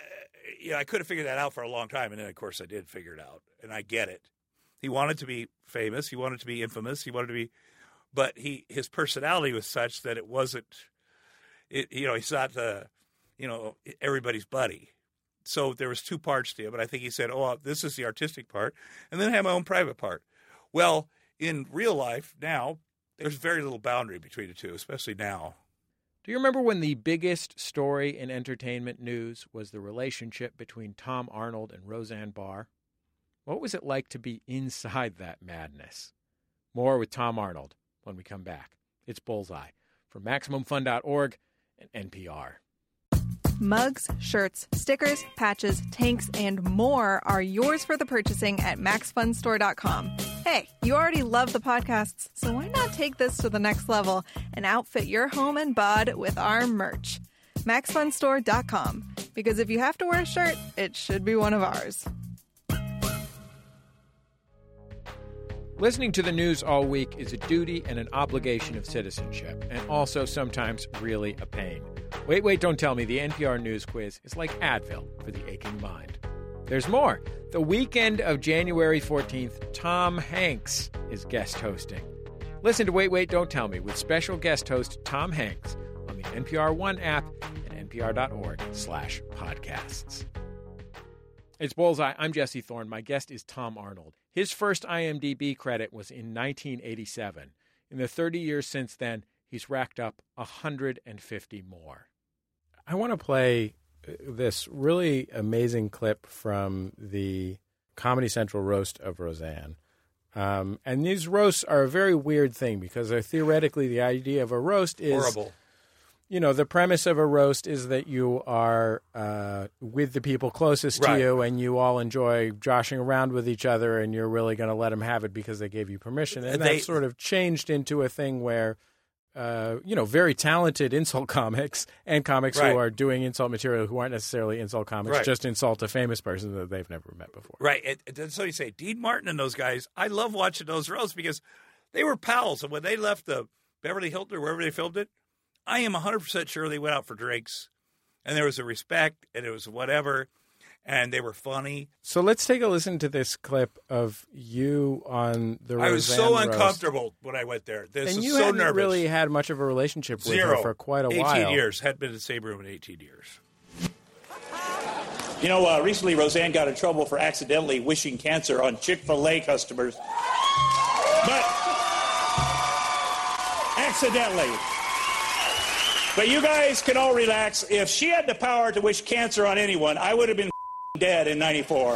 Speaker 6: I could have figured that out for a long time, and then of course I did figure it out, and I get it. He wanted to be famous. He wanted to be infamous. He wanted to be, but his personality was such that it wasn't. He's not everybody's buddy. So there was two parts to him, and I think he said, "Oh, this is the artistic part, and then I have my own private part." Well, in real life now, there's very little boundary between the two, especially now.
Speaker 3: Do you remember when the biggest story in entertainment news was the relationship between Tom Arnold and Roseanne Barr? What was it like to be inside that madness? More with Tom Arnold when we come back. It's Bullseye from MaximumFun.org and NPR.
Speaker 2: Mugs, shirts, stickers, patches, tanks, and more are yours for the purchasing at MaxFunStore.com. Hey, you already love the podcasts, so why not take this to the next level and outfit your home and bod with our merch? MaxFunStore.com. Because if you have to wear a shirt, it should be one of ours.
Speaker 3: Listening to the news all week is a duty and an obligation of citizenship, and also sometimes really a pain. Wait, don't tell me the NPR News Quiz is like Advil for the aching mind. There's more. The weekend of January 14th, Tom Hanks is guest hosting. Listen to Wait, Don't Tell Me with special guest host Tom Hanks on the NPR One app and npr.org/podcasts. It's Bullseye. I'm Jesse Thorne. My guest is Tom Arnold. His first IMDb credit was in 1987. In the 30 years since then, he's racked up 150 more.
Speaker 5: I want to play this really amazing clip from the Comedy Central roast of Roseanne. And these roasts are a very weird thing because theoretically the idea of a roast is...
Speaker 6: horrible.
Speaker 5: The premise of a roast is that you are with the people closest to you and you all enjoy joshing around with each other and you're really going to let them have it because they gave you permission. And that sort of changed into a thing where, very talented insult comics and comics who are doing insult material who aren't necessarily insult comics, just insult a famous person that they've never met before.
Speaker 6: Right. And so you say, Dean Martin and those guys, I love watching those roasts because they were pals. And when they left the Beverly Hilton or wherever they filmed it, I am 100% sure they went out for drinks, and there was a respect, and it was whatever, and they were funny.
Speaker 5: So let's take a listen to this clip of you on the Roseanne
Speaker 6: I was so
Speaker 5: roast.
Speaker 6: Uncomfortable when I went there.
Speaker 5: And
Speaker 6: was
Speaker 5: you
Speaker 6: so
Speaker 5: hadn't
Speaker 6: nervous.
Speaker 5: really had much of a relationship with her for quite a
Speaker 6: 18
Speaker 5: while.
Speaker 6: 18 years. Hadn't been in the same room in 18 years.
Speaker 11: Recently Roseanne got in trouble for accidentally wishing cancer on Chick-fil-A customers. But accidentally. But you guys can all relax. If she had the power to wish cancer on anyone, I would have been dead in 94.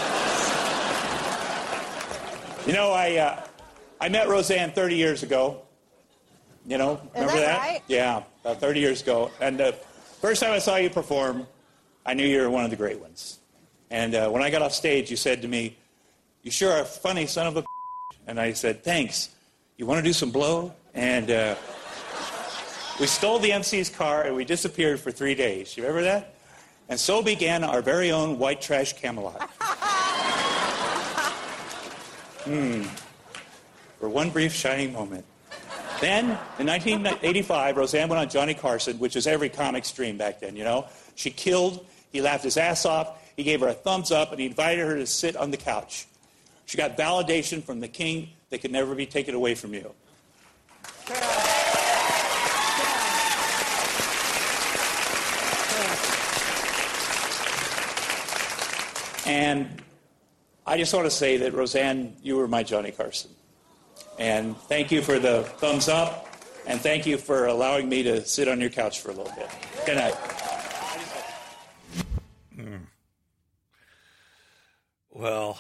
Speaker 11: I met Roseanne 30 years ago. Remember that?
Speaker 12: Right?
Speaker 11: Yeah, about 30 years ago. And the first time I saw you perform, I knew you were one of the great ones. And when I got off stage, you said to me, "You sure are a funny son of a." And I said, "Thanks. You want to do some blow?" And we stole the MC's car and we disappeared for 3 days. You remember that? And so began our very own white trash Camelot. For one brief shining moment. Then, in 1985, Roseanne went on Johnny Carson, which was every comic's dream back then, She killed, he laughed his ass off, he gave her a thumbs up, and he invited her to sit on the couch. She got validation from the king that could never be taken away from you. And I just want to say that, Roseanne, you were my Johnny Carson. And thank you for the thumbs up, and thank you for allowing me to sit on your couch for a little bit. Good night.
Speaker 6: Well,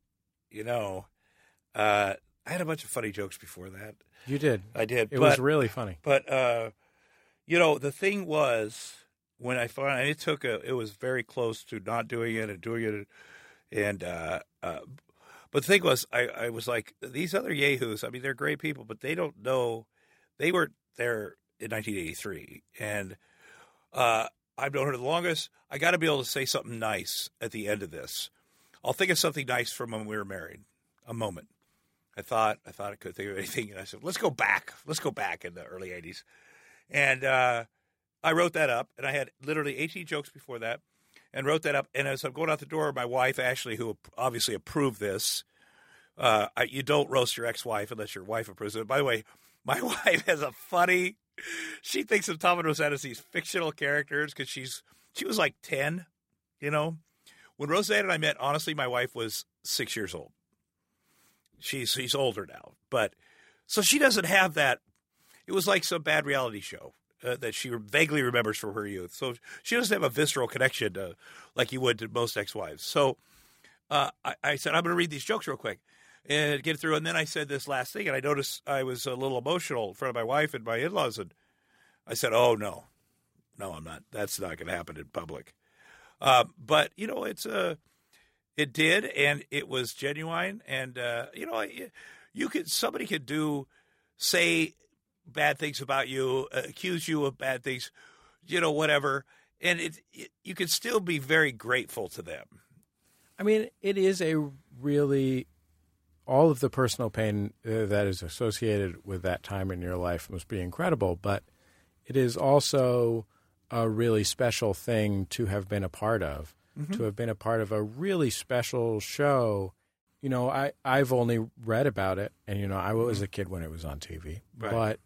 Speaker 6: I had a bunch of funny jokes before that.
Speaker 5: You did.
Speaker 6: I did.
Speaker 5: It was really funny.
Speaker 6: But, the thing was, when I found it was very close to not doing it and doing it. And, but the thing was, I was like, these other yahoos, I mean, they're great people, but they don't know, they weren't there in 1983. And I've known her the longest. I got to be able to say something nice at the end of this. I'll think of something nice from when we were married, a moment. I thought I could think of anything. And I said, let's go back in the early 80s. And I wrote that up, and I had literally 18 jokes before that. and wrote that up. And as I'm going out the door, my wife, Ashley, who obviously approved this, you don't roast your ex-wife unless your wife approves it. By the way, my wife has a funny – she thinks of Tom and Roseanne as these fictional characters because she was like 10, you know. When Roseanne and I met, honestly, my wife was 6 years old. She's older now. But so she doesn't have that – it was like some bad reality show that she vaguely remembers from her youth. So she doesn't have a visceral connection like you would to most ex-wives. So I said, I'm going to read these jokes real quick and get it through. And then I said this last thing, and I noticed I was a little emotional in front of my wife and my in-laws. And I said, oh, no, I'm not. That's not going to happen in public. But, you know, it did, and it was genuine. And, you know, somebody could say bad things about you, accuse you of bad things, you know, whatever. And you can still be very grateful to them.
Speaker 3: I mean, it is all of the personal pain that is associated with that time in your life must be incredible, but it is also a really special thing to have been a part of, to have been a part of a really special show. You know, I've only read about it, and, you know, I was a kid when it was on TV, but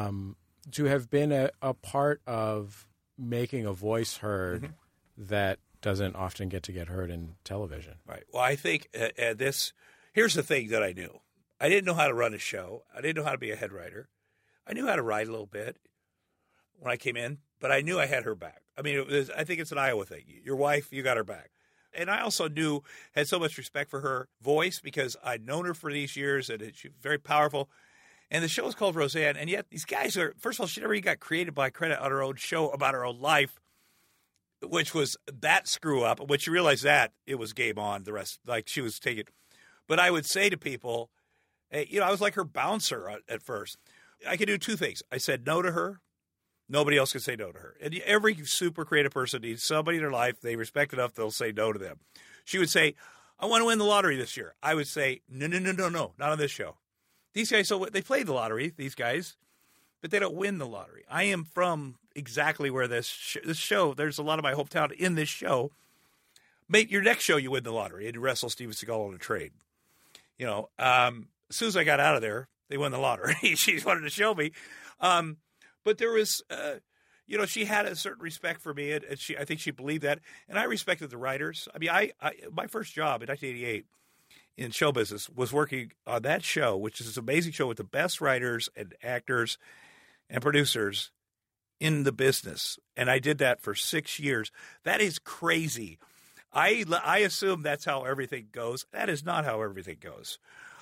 Speaker 3: to have been a part of making a voice heard that doesn't often get heard in television. Right.
Speaker 6: Well, I think here's the thing that I knew. I didn't know how to run a show. I didn't know how to be a head writer. I knew how to write a little bit when I came in, but I knew I had her back. I mean, I think it's an Iowa thing. Your wife, you got her back. And I also had so much respect for her voice because I'd known her for these years, and she's very powerful. And the show is called Roseanne, and yet these guys first of all, she never even got created by credit on her own show about her own life, which was that screw up. When she realized that, it was game on. The rest, like, she was taking. But I would say to people, hey, you know, I was like her bouncer at first. I could do two things. I said no to her. Nobody else could say no to her. And every super creative person needs somebody in their life they respect enough they'll say no to them. She would say, I want to win the lottery this year. I would say, no, not on this show. These guys, so they play the lottery, these guys, but they don't win the lottery. I am from exactly where this show, there's a lot of my hometown in this show. Mate, your next show you win the lottery and you wrestle Steven Seagal on a trade. You know, as soon as I got out of there, they won the lottery. She wanted to show me. But there was, you know, she had a certain respect for me, and I think she believed that. And I respected the writers. I mean, my first job in 1988 in show business was working on that show, which is this amazing show with the best writers and actors and producers in the business. And I did that for 6 years. That is crazy. I assume that's how everything goes. That is not how everything goes.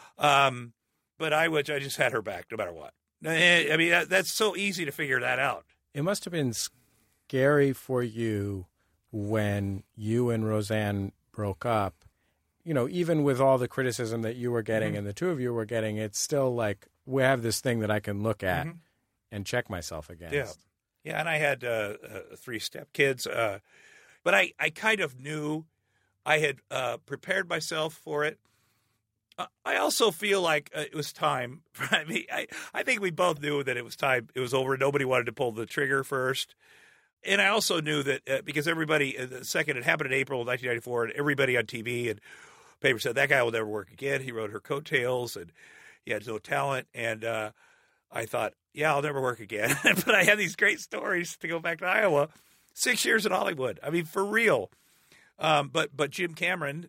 Speaker 6: But I just had her back no matter what. I mean, that's so easy to figure that out.
Speaker 3: It must have been scary for you when you and Roseanne broke up. You know, even with all the criticism that you were getting and the two of you were getting, it's still like, we have this thing that I can look at and check myself against.
Speaker 6: Yeah, and I had 3 stepkids. But I kind of knew I had prepared myself for it. I also feel like it was time. I mean, I think we both knew that it was time. It was over. Nobody wanted to pull the trigger first. And I also knew that because everybody, the second it happened in April of 1994, and everybody on TV and paper said, that guy will never work again. He rode her coattails, and he had no talent. And I thought, yeah, I'll never work again. But I had these great stories to go back to Iowa. 6 years in Hollywood. I mean, for real. But Jim Cameron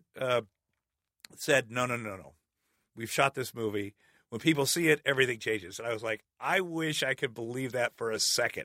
Speaker 6: said, no. We've shot this movie. When people see it, everything changes. And I was like, I wish I could believe that for a second.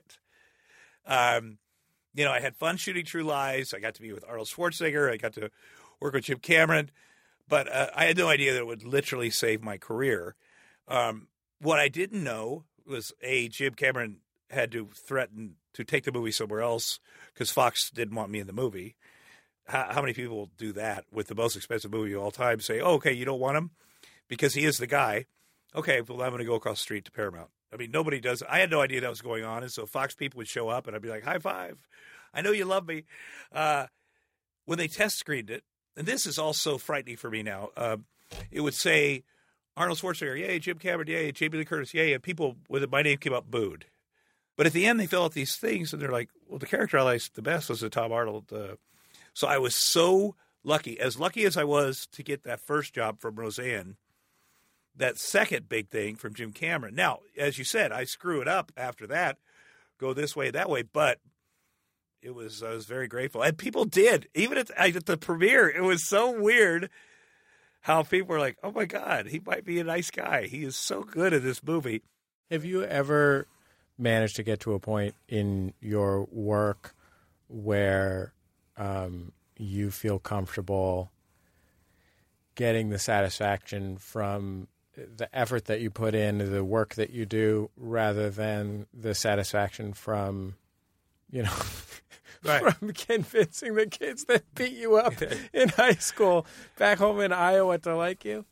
Speaker 6: You know, I had fun shooting True Lies. I got to be with Arnold Schwarzenegger. I got to work with Jim Cameron. But I had no idea that it would literally save my career. What I didn't know was, Jim Cameron had to threaten to take the movie somewhere else because Fox didn't want me in the movie. How many people will do that with the most expensive movie of all time? Say, oh, okay, you don't want him? Because he is the guy. Okay, well, I'm going to go across the street to Paramount. I mean, nobody does. I had no idea that was going on. And so Fox people would show up, and I'd be like, high five. I know you love me. When they test screened it, and this is also frightening for me now, it would say, Arnold Schwarzenegger, yay, Jim Cameron, yay, Jamie Lee Curtis, yay, and people with my name came up booed. But at the end, they fill out these things, and they're like, well, the character I liked the best was the Tom Arnold So I was so lucky as I was to get that first job from Roseanne, that second big thing from Jim Cameron. Now, as you said, I screw it up after that, go this way, that way, but I was very grateful. And people did. Even at the premiere, it was so weird how people were like, oh, my God, he might be a nice guy. He is so good at this movie.
Speaker 3: Have you ever managed to get to a point in your work where you feel comfortable getting the satisfaction from the effort that you put in, the work that you do, rather than the satisfaction from,
Speaker 6: right,
Speaker 3: from convincing the kids that beat you up in high school back home in Iowa to like you?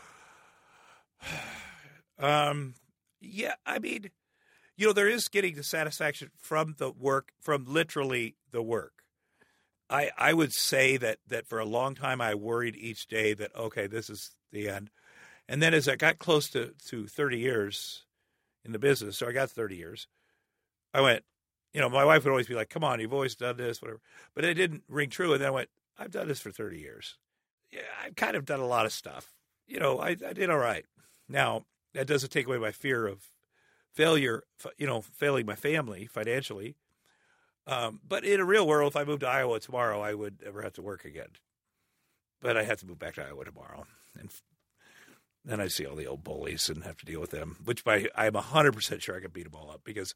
Speaker 6: Yeah, I mean, there is getting the satisfaction from the work, from literally the work. I would say that for a long time I worried each day that, okay, this is the end. And then as I got close to 30 years in the business, so I got 30 years, I went, my wife would always be like, come on, you've always done this, whatever. But it didn't ring true. And then I went, I've done this for 30 years. Yeah, I've kind of done a lot of stuff. I did all right. Now, that doesn't take away my fear of failure, failing my family financially. But in a real world, if I moved to Iowa tomorrow, I would never have to work again. But I have to move back to Iowa tomorrow. And then I see all the old bullies and have to deal with them, which I'm 100% sure I can beat them all up because,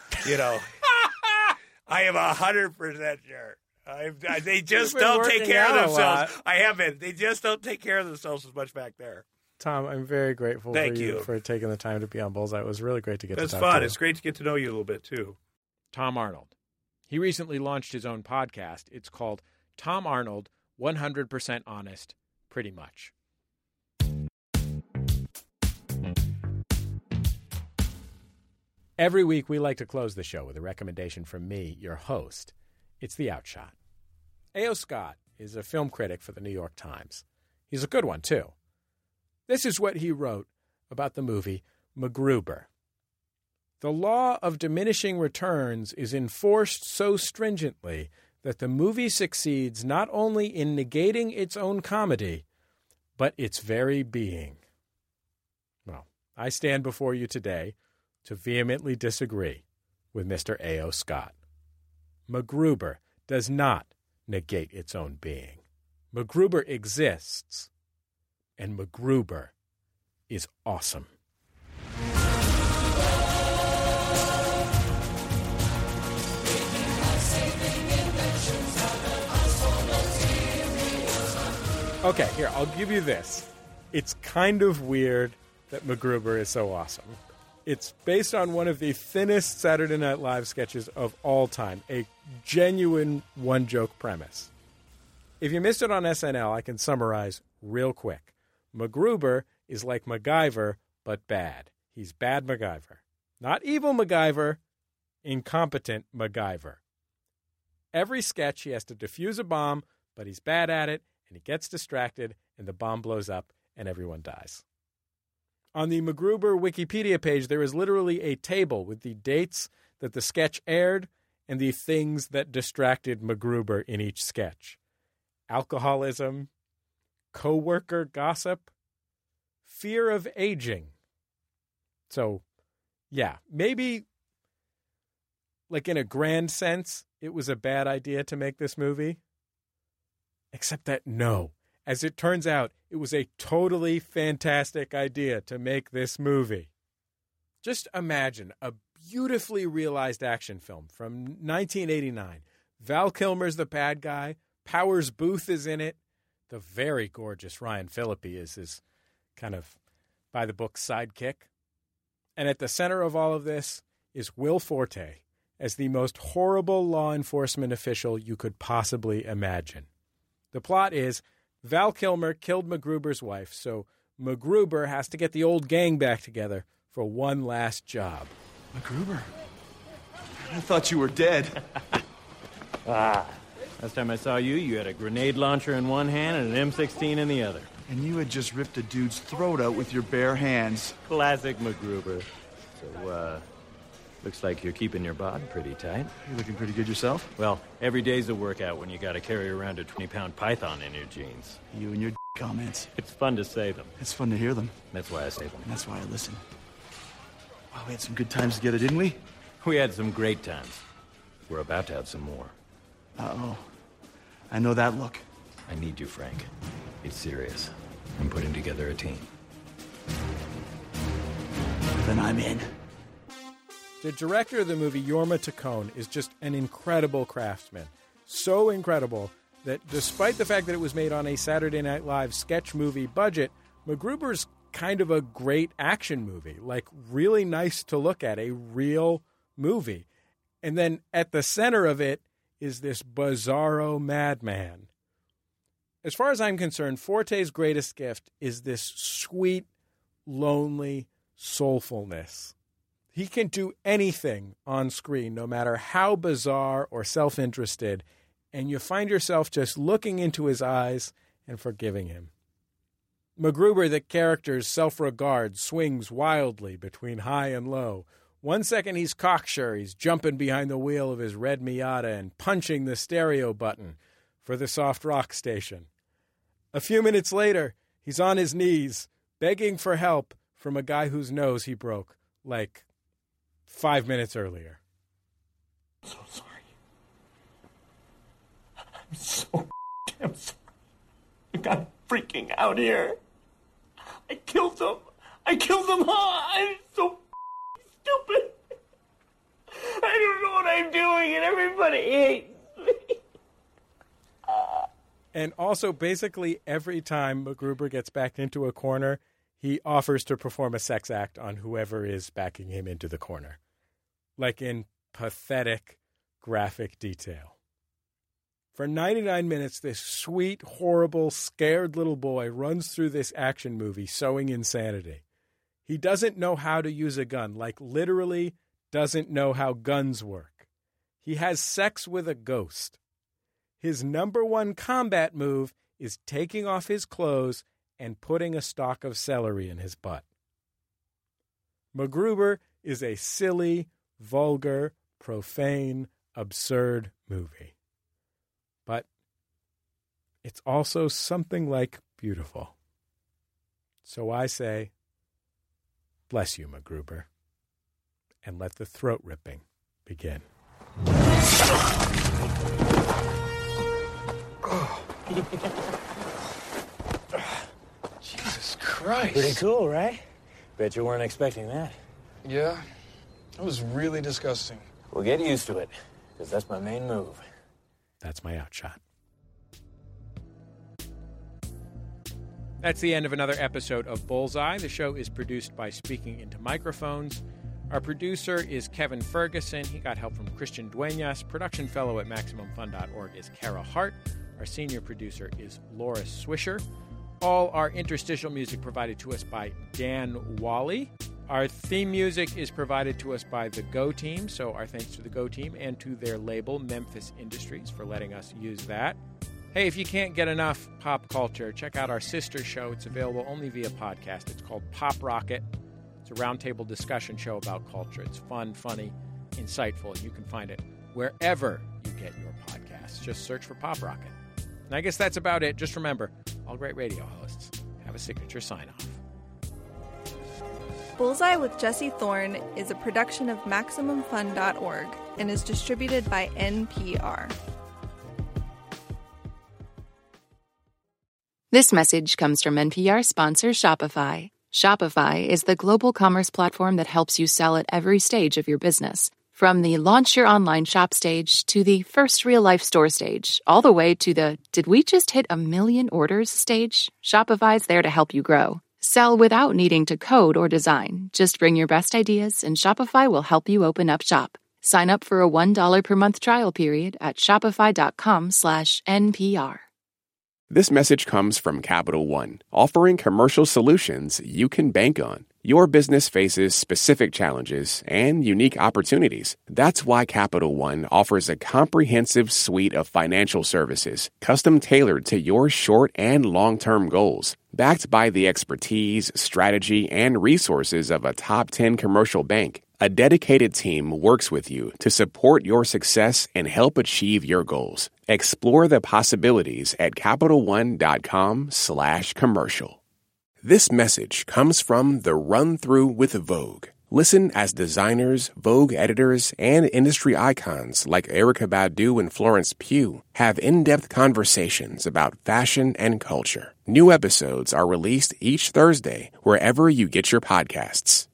Speaker 6: I am 100% sure. They just don't take care of themselves. I have been. They just don't take care of themselves as much back there.
Speaker 3: Tom, I'm very grateful
Speaker 6: Thank
Speaker 3: for
Speaker 6: you
Speaker 3: for taking the time to be on Bullseye. It was really great to get to talk
Speaker 6: fun.
Speaker 3: to you.
Speaker 6: It's great to get to know you a little bit, too.
Speaker 3: Tom Arnold. He recently launched his own podcast. It's called Tom Arnold, 100% Honest, Pretty Much. Every week, we like to close the show with a recommendation from me, your host. It's The Outshot. A.O. Scott is a film critic for the New York Times. He's a good one, too. This is what he wrote about the movie MacGruber. The law of diminishing returns is enforced so stringently that the movie succeeds not only in negating its own comedy, but its very being. Well, I stand before you today to vehemently disagree with Mr. A.O. Scott. MacGruber does not negate its own being. MacGruber exists, and MacGruber is awesome. Okay, here, I'll give you this. It's kind of weird that MacGruber is so awesome. It's based on one of the thinnest Saturday Night Live sketches of all time, a genuine one-joke premise. If you missed it on SNL, I can summarize real quick. MacGruber is like MacGyver, but bad. He's bad MacGyver. Not evil MacGyver, incompetent MacGyver. Every sketch, he has to defuse a bomb, but he's bad at it, and he gets distracted, and the bomb blows up, and everyone dies. On the MacGruber Wikipedia page, there is literally a table with the dates that the sketch aired and the things that distracted MacGruber in each sketch. Alcoholism, coworker gossip, fear of aging. So, yeah, maybe, like in a grand sense, it was a bad idea to make this movie. Except that, no. As it turns out, it was a totally fantastic idea to make this movie. Just imagine a beautifully realized action film from 1989. Val Kilmer's the bad guy. Powers Booth is in it. The very gorgeous Ryan Phillippe is his kind of by-the-book sidekick. And at the center of all of this is Will Forte as the most horrible law enforcement official you could possibly imagine. The plot is Val Kilmer killed MacGruber's wife, so MacGruber has to get the old gang back together for one last job.
Speaker 12: MacGruber? I thought you were dead.
Speaker 13: Last time I saw you, you had a grenade launcher in one hand and an M16 in the other.
Speaker 12: And you had just ripped a dude's throat out with your bare hands.
Speaker 13: Classic MacGruber. So, Looks like you're keeping your bod pretty tight.
Speaker 12: You looking pretty good yourself?
Speaker 13: Well, every day's a workout when you gotta carry around a 20-pound python in your jeans.
Speaker 12: You and your comments.
Speaker 13: It's fun to say them.
Speaker 12: It's fun to hear them.
Speaker 13: That's why I say them.
Speaker 12: And that's why I listen. Wow, we had some good times together, didn't we?
Speaker 13: We had some great times. We're about to have some more.
Speaker 12: Uh-oh. I know that look.
Speaker 13: I need you, Frank. It's serious. I'm putting together a team.
Speaker 12: Then I'm in.
Speaker 3: The director of the movie, Jorma Taccone, is just an incredible craftsman. So incredible that despite the fact that it was made on a Saturday Night Live sketch movie budget, MacGruber's kind of a great action movie. Like, really nice to look at, a real movie. And then at the center of it is this bizarro madman. As far as I'm concerned, Forte's greatest gift is this sweet, lonely soulfulness. He can do anything on screen, no matter how bizarre or self-interested, and you find yourself just looking into his eyes and forgiving him. MacGruber, the character's self-regard, swings wildly between high and low. One second he's cocksure, he's jumping behind the wheel of his red Miata and punching the stereo button for the soft rock station. A few minutes later, he's on his knees, begging for help from a guy whose nose he broke, like 5 minutes earlier.
Speaker 14: I'm so sorry. I'm so damn sorry. I got freaking out here. I killed them. I'm so stupid. I don't know what I'm doing, and everybody hates me.
Speaker 3: And also, basically, every time MacGruber gets backed into a corner, he offers to perform a sex act on whoever is backing him into the corner. Like in pathetic, graphic detail. For 99 minutes, this sweet, horrible, scared little boy runs through this action movie sowing insanity. He doesn't know how to use a gun, like literally doesn't know how guns work. He has sex with a ghost. His number one combat move is taking off his clothes and putting a stalk of celery in his butt. MacGruber is a silly, vulgar, profane, absurd movie. But it's also something like beautiful. So I say, bless you, MacGruber, and let the throat ripping begin.
Speaker 15: Jesus Christ.
Speaker 13: Pretty cool, right? Bet you weren't expecting that.
Speaker 15: Yeah, that was really disgusting.
Speaker 13: Well, get used to it, because that's my main move.
Speaker 3: That's my outshot. That's the end of another episode of Bullseye. The show is produced by Speaking Into Microphones. Our producer is Kevin Ferguson. He got help from Christian Dueñas. Production fellow at MaximumFun.org is Kara Hart. Our senior producer is Laura Swisher. All our interstitial music provided to us by Dan Wally. Our theme music is provided to us by the Go Team, so our thanks to the Go Team and to their label, Memphis Industries, for letting us use that. Hey, if you can't get enough pop culture, check out our sister show. It's available only via podcast. It's called Pop Rocket. It's a roundtable discussion show about culture. It's fun, funny, insightful, and you can find it wherever you get your podcasts. Just search for Pop Rocket. And I guess that's about it. Just remember, all great radio hosts have a signature sign-off.
Speaker 2: Bullseye with Jesse Thorne is a production of MaximumFun.org and is distributed by NPR.
Speaker 16: This message comes from NPR sponsor Shopify. Shopify is the global commerce platform that helps you sell at every stage of your business. From the launch your online shop stage to the first real-life store stage, all the way to the did we just hit 1 million orders stage, Shopify's there to help you grow. Sell without needing to code or design. Just bring your best ideas and Shopify will help you open up shop. Sign up for a $1 per month trial period at shopify.com/NPR.
Speaker 1: This message comes from Capital One, offering commercial solutions you can bank on. Your business faces specific challenges and unique opportunities. That's why Capital One offers a comprehensive suite of financial services, custom-tailored to your short and long-term goals. Backed by the expertise, strategy, and resources of a top 10 commercial bank, A dedicated team works with you to support your success and help achieve your goals. Explore the possibilities at CapitalOne.com/commercial. This message comes from the Run Through with Vogue. Listen as designers, Vogue editors, and industry icons like Erykah Badu and Florence Pugh have in-depth conversations about fashion and culture. New episodes are released each Thursday wherever you get your podcasts.